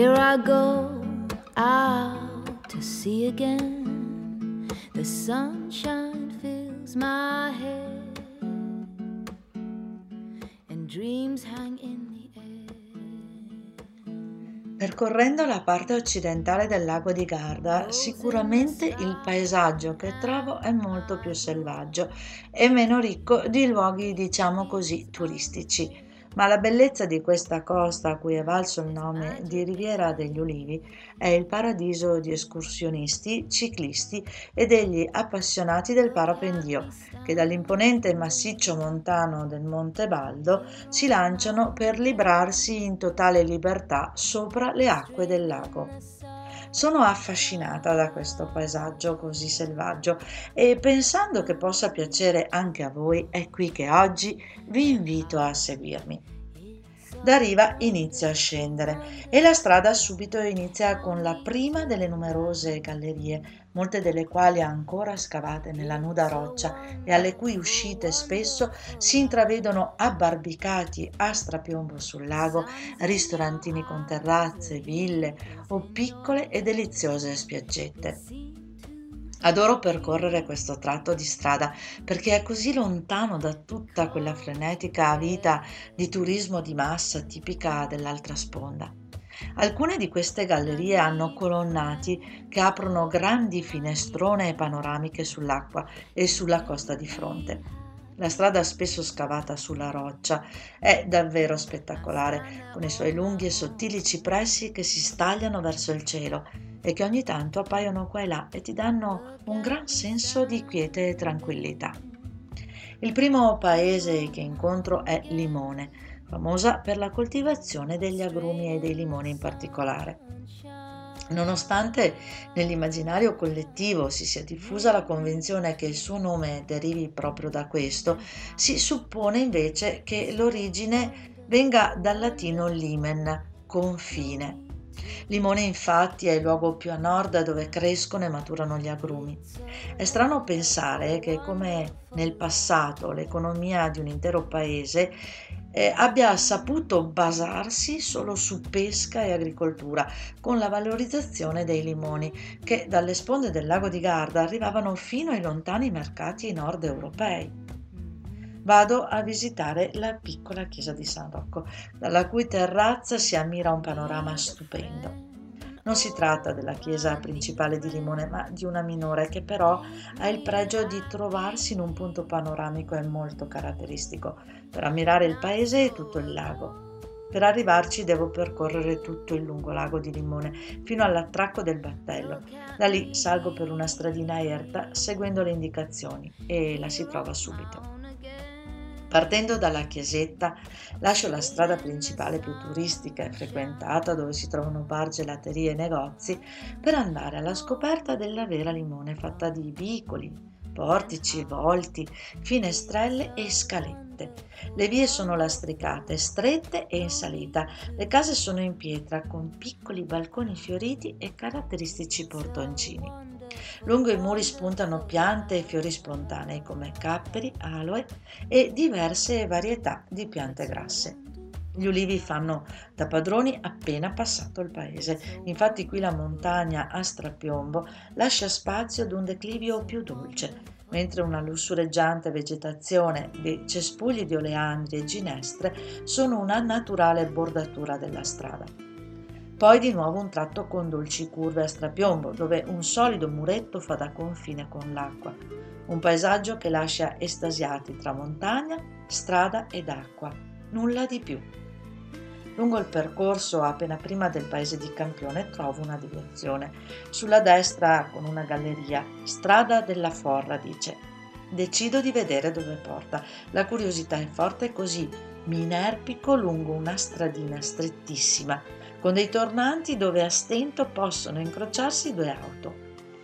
Here I go out to sea again. The sunshine fills my head and dreams hang in the air. Percorrendo la parte occidentale del lago di Garda, sicuramente il paesaggio che trovo è molto più selvaggio e meno ricco di luoghi, diciamo così, turistici. Ma la bellezza di questa costa, a cui è valso il nome di Riviera degli Ulivi, è il paradiso di escursionisti, ciclisti e degli appassionati del parapendio, che dall'imponente massiccio montano del Monte Baldo si lanciano per librarsi in totale libertà sopra le acque del lago. Sono affascinata da questo paesaggio così selvaggio e pensando che possa piacere anche a voi, è qui che oggi vi invito a seguirmi. Da riva inizia a scendere e la strada subito inizia con la prima delle numerose gallerie, molte delle quali ancora scavate nella nuda roccia e alle cui uscite spesso si intravedono abbarbicati a strapiombo sul lago ristorantini con terrazze, ville o piccole e deliziose spiaggette. Adoro percorrere questo tratto di strada perché è così lontano da tutta quella frenetica vita di turismo di massa tipica dell'altra sponda. Alcune di queste gallerie hanno colonnati che aprono grandi finestrone panoramiche sull'acqua e sulla costa di fronte. La strada spesso scavata sulla roccia è davvero spettacolare, con i suoi lunghi e sottili cipressi che si stagliano verso il cielo e che ogni tanto appaiono qua e là e ti danno un gran senso di quiete e tranquillità. Il primo paese che incontro è Limone, famosa per la coltivazione degli agrumi e dei limoni in particolare. Nonostante nell'immaginario collettivo si sia diffusa la convinzione che il suo nome derivi proprio da questo, si suppone invece che l'origine venga dal latino limen, confine. Limone infatti è il luogo più a nord dove crescono e maturano gli agrumi. È strano pensare che come nel passato l'economia di un intero paese abbia saputo basarsi solo su pesca e agricoltura, con la valorizzazione dei limoni, che dalle sponde del lago di Garda arrivavano fino ai lontani mercati nord europei. Vado a visitare la piccola chiesa di San Rocco, dalla cui terrazza si ammira un panorama stupendo. Non si tratta della chiesa principale di Limone, ma di una minore che però ha il pregio di trovarsi in un punto panoramico e molto caratteristico per ammirare il paese e tutto il lago. Per arrivarci devo percorrere tutto il lungolago di Limone fino all'attracco del battello. Da lì salgo per una stradina erta seguendo le indicazioni e la si trova subito. Partendo dalla chiesetta, lascio la strada principale più turistica e frequentata, dove si trovano bar, gelaterie e negozi, per andare alla scoperta della vera Limone, fatta di vicoli, portici, volti, finestrelle e scalette. Le vie sono lastricate, strette e in salita. Le case sono in pietra, con piccoli balconi fioriti e caratteristici portoncini. Lungo i muri spuntano piante e fiori spontanei come capperi, aloe e diverse varietà di piante grasse. Gli ulivi fanno da padroni appena passato il paese, infatti qui la montagna a strapiombo lascia spazio ad un declivio più dolce, mentre una lussureggiante vegetazione di cespugli di oleandri e ginestre sono una naturale bordatura della strada. Poi di nuovo un tratto con dolci curve a strapiombo, dove un solido muretto fa da confine con l'acqua. Un paesaggio che lascia estasiati tra montagna, strada ed acqua. Nulla di più. Lungo il percorso, appena prima del paese di Campione, trovo una direzione. Sulla destra, con una galleria, strada della Forra, dice. Decido di vedere dove porta. La curiosità è forte, così mi inerpico lungo una stradina strettissima, con dei tornanti dove a stento possono incrociarsi due auto.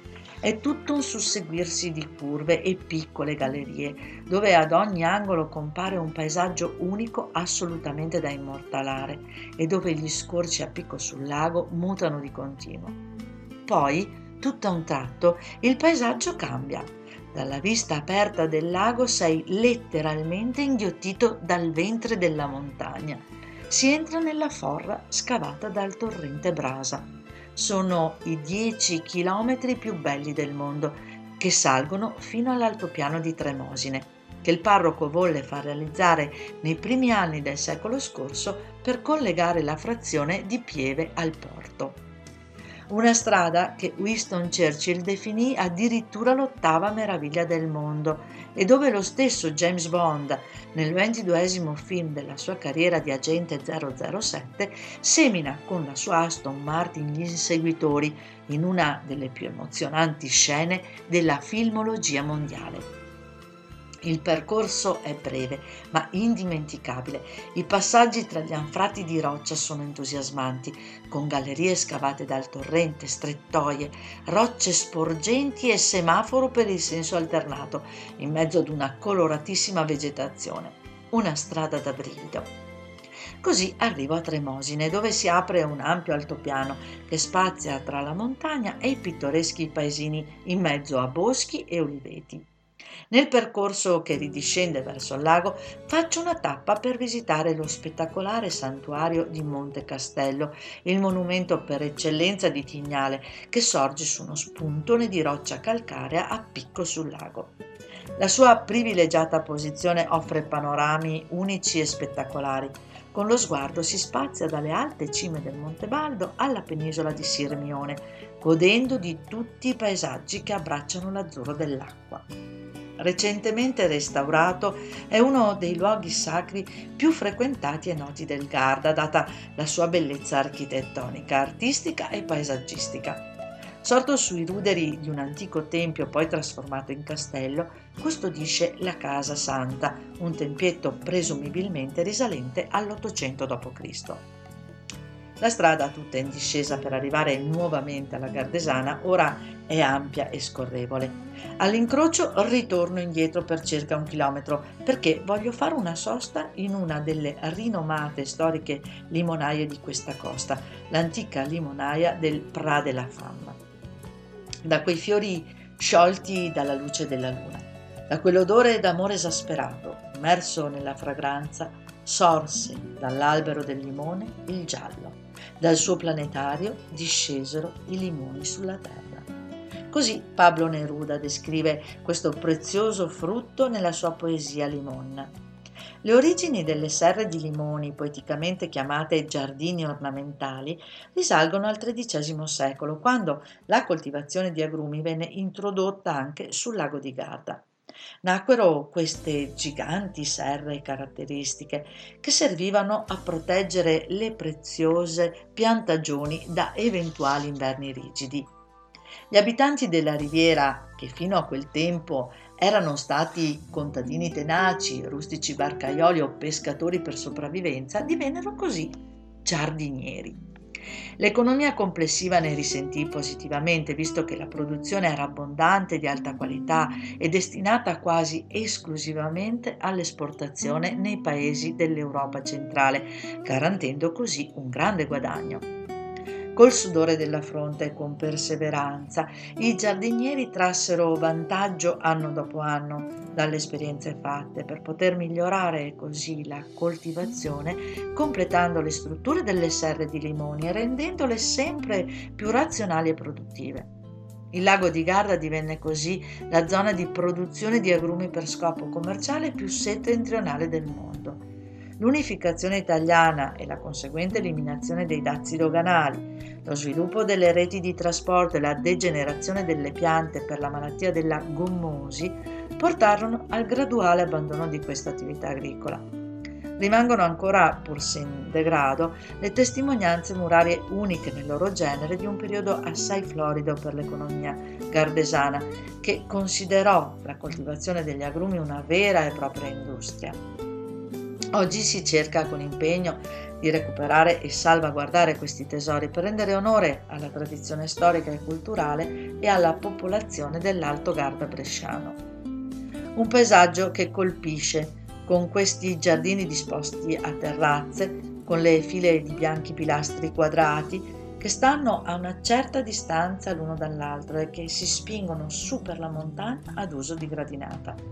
È tutto un susseguirsi di curve e piccole gallerie, dove ad ogni angolo compare un paesaggio unico assolutamente da immortalare e dove gli scorci a picco sul lago mutano di continuo. Poi, tutto a un tratto, il paesaggio cambia. Dalla vista aperta del lago sei letteralmente inghiottito dal ventre della montagna. Si entra nella forra scavata dal torrente Brasa. Sono i 10 chilometri più belli del mondo, che salgono fino all'altopiano di Tremosine, che il parroco volle far realizzare nei primi anni del secolo scorso per collegare la frazione di Pieve al porto. Una strada che Winston Churchill definì addirittura l'8ª meraviglia del mondo e dove lo stesso James Bond, nel 22esimo film della sua carriera di agente 007, semina con la sua Aston Martin gli inseguitori in una delle più emozionanti scene della filmologia mondiale. Il percorso è breve, ma indimenticabile. I passaggi tra gli anfratti di roccia sono entusiasmanti, con gallerie scavate dal torrente, strettoie, rocce sporgenti e semaforo per il senso alternato, in mezzo ad una coloratissima vegetazione. Una strada da brivido. Così arrivo a Tremosine, dove si apre un ampio altopiano che spazia tra la montagna e i pittoreschi paesini in mezzo a boschi e oliveti. Nel percorso che ridiscende verso il lago faccio una tappa per visitare lo spettacolare santuario di Monte Castello, il monumento per eccellenza di Tignale, che sorge su uno spuntone di roccia calcarea a picco sul lago. La sua privilegiata posizione offre panorami unici e spettacolari. Con lo sguardo si spazia dalle alte cime del Monte Baldo alla penisola di Sirmione, godendo di tutti i paesaggi che abbracciano l'azzurro dell'acqua. Recentemente restaurato, è uno dei luoghi sacri più frequentati e noti del Garda, data la sua bellezza architettonica, artistica e paesaggistica. Sorto sui ruderi di un antico tempio poi trasformato in castello, custodisce la Casa Santa, un tempietto presumibilmente risalente all'800 d.C. La strada, tutta in discesa per arrivare nuovamente alla Gardesana, ora è ampia e scorrevole. All'incrocio ritorno indietro per circa 1 chilometro perché voglio fare una sosta in una delle rinomate storiche limonaie di questa costa, l'antica limonaia del Prat de la Femme. Da quei fiori sciolti dalla luce della luna, da quell'odore d'amore esasperato, immerso nella fragranza, sorse dall'albero del limone il giallo. Dal suo planetario discesero i limoni sulla terra. Così Pablo Neruda descrive questo prezioso frutto nella sua poesia Limon. Le origini delle serre di limoni, poeticamente chiamate giardini ornamentali, risalgono al XIII secolo, quando la coltivazione di agrumi venne introdotta anche sul lago di Garda. Nacquero queste giganti serre caratteristiche che servivano a proteggere le preziose piantagioni da eventuali inverni rigidi. Gli abitanti della riviera, che fino a quel tempo erano stati contadini tenaci, rustici barcaioli o pescatori per sopravvivenza, divennero così giardinieri. L'economia complessiva ne risentì positivamente, visto che la produzione era abbondante, di alta qualità e destinata quasi esclusivamente all'esportazione nei paesi dell'Europa centrale, garantendo così un grande guadagno. Col sudore della fronte e con perseveranza, i giardinieri trassero vantaggio anno dopo anno dalle esperienze fatte per poter migliorare così la coltivazione, completando le strutture delle serre di limoni e rendendole sempre più razionali e produttive. Il lago di Garda divenne così la zona di produzione di agrumi per scopo commerciale più settentrionale del mondo. L'unificazione italiana e la conseguente eliminazione dei dazi doganali, lo sviluppo delle reti di trasporto e la degenerazione delle piante per la malattia della gommosi portarono al graduale abbandono di questa attività agricola. Rimangono ancora, pur se in degrado, le testimonianze murarie uniche nel loro genere di un periodo assai florido per l'economia gardesana, che considerò la coltivazione degli agrumi una vera e propria industria. Oggi si cerca con impegno di recuperare e salvaguardare questi tesori per rendere onore alla tradizione storica e culturale e alla popolazione dell'Alto Garda bresciano. Un paesaggio che colpisce, con questi giardini disposti a terrazze, con le file di bianchi pilastri quadrati che stanno a una certa distanza l'uno dall'altro e che si spingono su per la montagna ad uso di gradinata.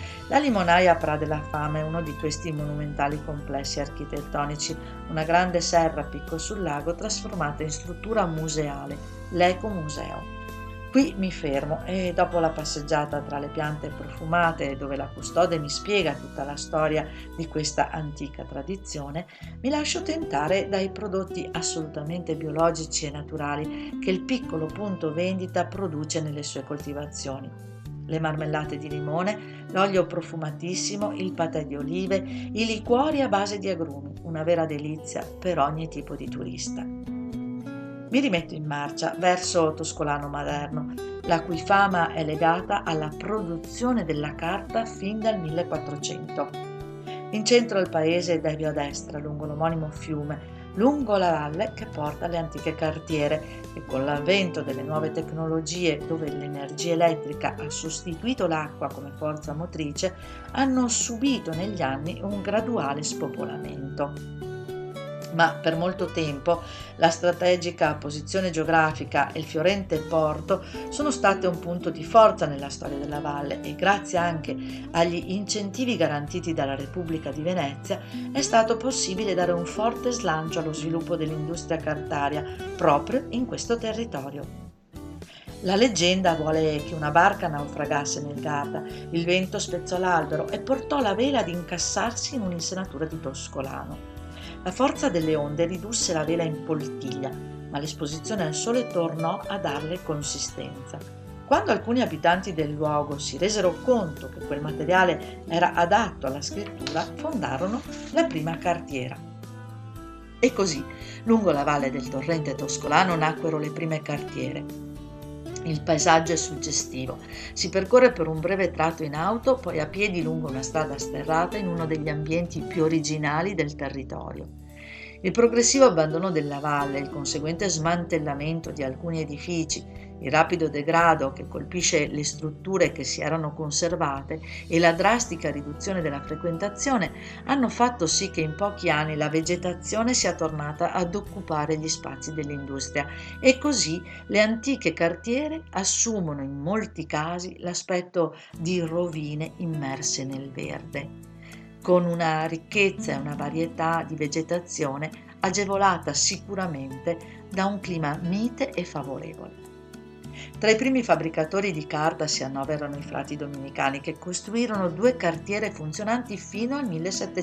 La limonaia Pra della Fama è uno di questi monumentali complessi architettonici, una grande serra a picco sul lago trasformata in struttura museale, l'Ecomuseo. Qui mi fermo e dopo la passeggiata tra le piante profumate, dove la custode mi spiega tutta la storia di questa antica tradizione, mi lascio tentare dai prodotti assolutamente biologici e naturali che il piccolo punto vendita produce nelle sue coltivazioni. Le marmellate di limone, l'olio profumatissimo, il patè di olive, i liquori a base di agrumi, una vera delizia per ogni tipo di turista. Mi rimetto in marcia verso Toscolano Maderno, la cui fama è legata alla produzione della carta fin dal 1400. In centro al paese devio a destra, lungo l'omonimo fiume, lungo la valle che porta alle antiche cartiere e con l'avvento delle nuove tecnologie dove l'energia elettrica ha sostituito l'acqua come forza motrice, hanno subito negli anni un graduale spopolamento. Ma per molto tempo la strategica posizione geografica e il fiorente porto sono state un punto di forza nella storia della valle e grazie anche agli incentivi garantiti dalla Repubblica di Venezia è stato possibile dare un forte slancio allo sviluppo dell'industria cartaria proprio in questo territorio. La leggenda vuole che una barca naufragasse nel Garda, il vento spezzò l'albero e portò la vela ad incassarsi in un'insenatura di Toscolano. La forza delle onde ridusse la vela in poltiglia, ma l'esposizione al sole tornò a darle consistenza. Quando alcuni abitanti del luogo si resero conto che quel materiale era adatto alla scrittura, fondarono la prima cartiera. E così, lungo la valle del torrente Toscolano nacquero le prime cartiere. Il paesaggio è suggestivo. Si percorre per un breve tratto in auto, poi a piedi lungo una strada sterrata in uno degli ambienti più originali del territorio. Il progressivo abbandono della valle, il conseguente smantellamento di alcuni edifici, il rapido degrado che colpisce le strutture che si erano conservate e la drastica riduzione della frequentazione hanno fatto sì che in pochi anni la vegetazione sia tornata ad occupare gli spazi dell'industria e così le antiche cartiere assumono in molti casi l'aspetto di rovine immerse nel verde, con una ricchezza e una varietà di vegetazione agevolata sicuramente da un clima mite e favorevole. Tra i primi fabbricatori di carta si annoverano i frati domenicani che costruirono 2 cartiere funzionanti fino al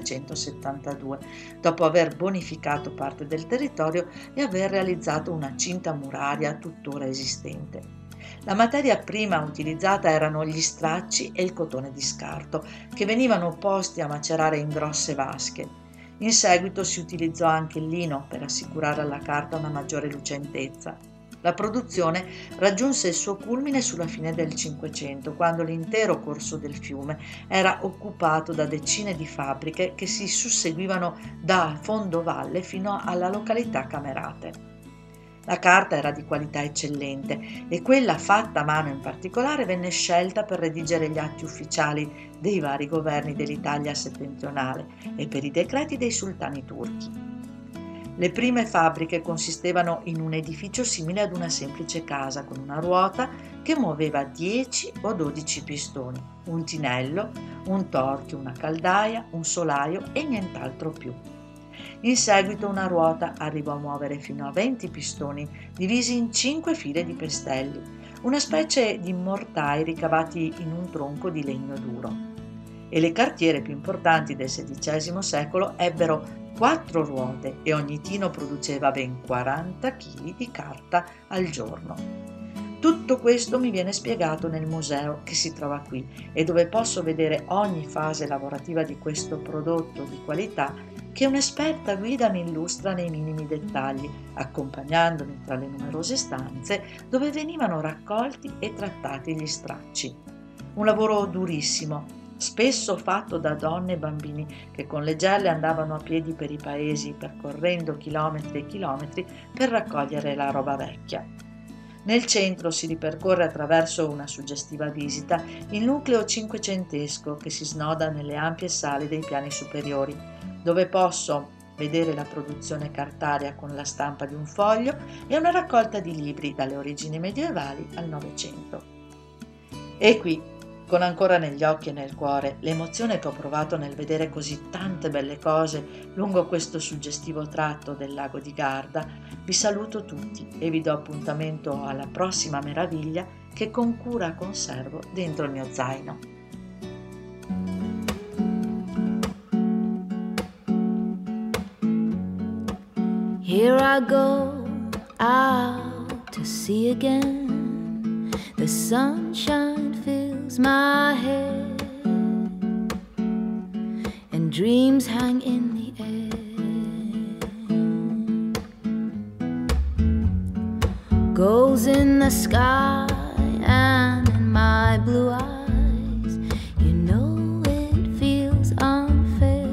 1772, dopo aver bonificato parte del territorio e aver realizzato una cinta muraria tuttora esistente. La materia prima utilizzata erano gli stracci e il cotone di scarto, che venivano posti a macerare in grosse vasche. In seguito si utilizzò anche il lino per assicurare alla carta una maggiore lucentezza. La produzione raggiunse il suo culmine sulla fine del Cinquecento, quando l'intero corso del fiume era occupato da decine di fabbriche che si susseguivano da fondovalle fino alla località Camerate. La carta era di qualità eccellente e quella fatta a mano in particolare venne scelta per redigere gli atti ufficiali dei vari governi dell'Italia settentrionale e per i decreti dei sultani turchi. Le prime fabbriche consistevano in un edificio simile ad una semplice casa con una ruota che muoveva 10 o 12 pistoni, un tinello, un torchio, una caldaia, un solaio e nient'altro più. In seguito una ruota arrivò a muovere fino a 20 pistoni divisi in 5 file di pestelli, una specie di mortai ricavati in un tronco di legno duro. E le cartiere più importanti del XVI secolo ebbero 4 ruote e ogni tino produceva ben 40 kg di carta al giorno. Tutto questo mi viene spiegato nel museo che si trova qui e dove posso vedere ogni fase lavorativa di questo prodotto di qualità che un'esperta guida mi illustra nei minimi dettagli, accompagnandomi tra le numerose stanze dove venivano raccolti e trattati gli stracci. Un lavoro durissimo, spesso fatto da donne e bambini che con le gelle andavano a piedi per i paesi, percorrendo chilometri e chilometri per raccogliere la roba vecchia. Nel centro si ripercorre attraverso una suggestiva visita il nucleo cinquecentesco che si snoda nelle ampie sale dei piani superiori, dove posso vedere la produzione cartaria con la stampa di un foglio e una raccolta di libri dalle origini medievali al Novecento. E qui Con ancora negli occhi e nel cuore l'emozione che ho provato nel vedere così tante belle cose lungo questo suggestivo tratto del lago di Garda, vi saluto tutti e vi do appuntamento alla prossima meraviglia che con cura conservo dentro il mio zaino. Here I go out to sea again. The sunshine fills my head, and dreams hang in the air. Goals in the sky and in my blue eyes, you know it feels unfair.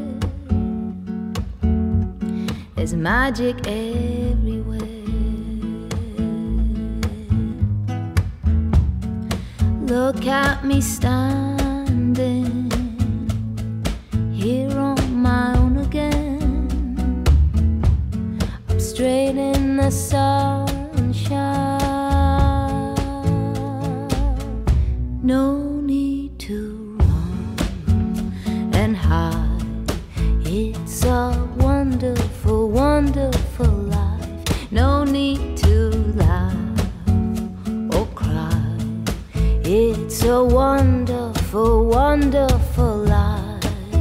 There's magic everywhere. Look at me standing here on my own again. I'm straight in the sunshine. No need to run and hide. It's a wonderful, wonderful life. No need to laugh or cry. It's a wonderful, wonderful life.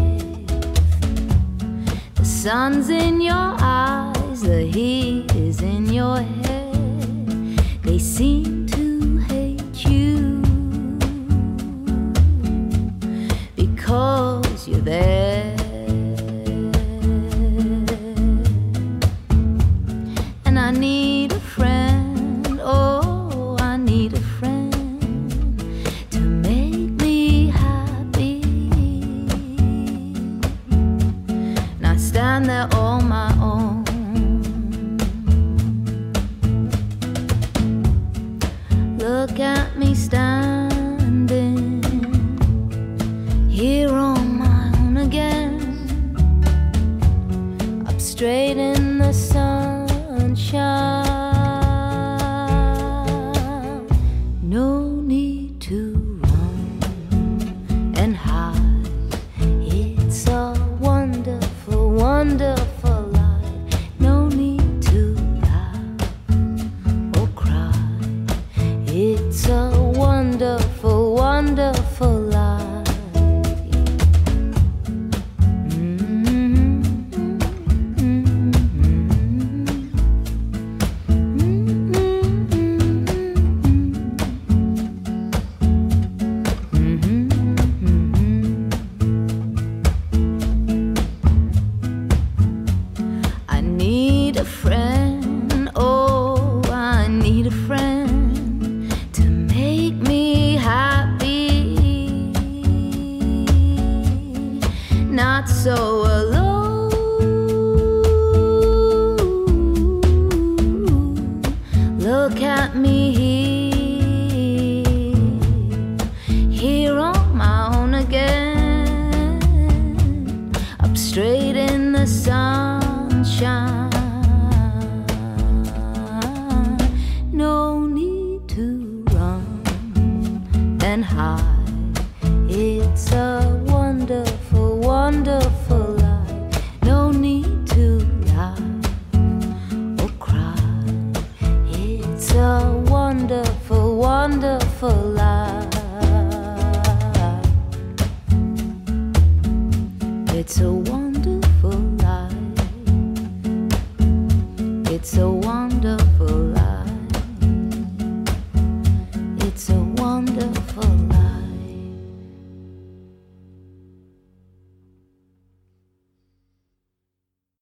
The sun's in your eyes, the heat is in your head. They seem to hate you because you're there. And I need a friend, oh, I need a friend to make me happy. And I stand there on my own. Look at me standing here on my own again. Up straight in the sunshine. No need to run and hide. It's a wonderful, wonderful life. No need to laugh or cry. It's a wonderful, wonderful life. I need a friend, oh, I need a friend to make me happy, not so alone. Look at me here on my own again, up straight in the sunshine. No need to run and hide. It's a wonderful, wonderful life. No need to laugh or cry. It's a wonderful, wonderful life. It's a wonderful life. It's a wonderful life. It's a wonderful life.